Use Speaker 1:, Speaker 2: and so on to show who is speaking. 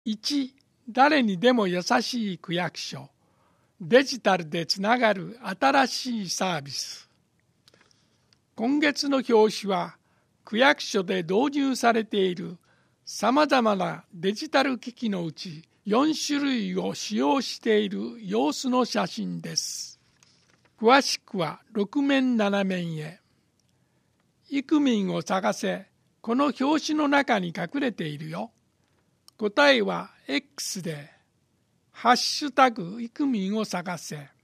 Speaker 1: 1、誰にでも優しい区役所。デジタルでつながる新しいサービス。今月の表紙は、区役所で導入されているさまざまなデジタル機器のうち4種類を使用している様子の写真です。詳しくは6面7面へ。イクミンを探せ、この表紙の中に隠れているよ。答えは X で、ハッシュタグイクミンを探せ。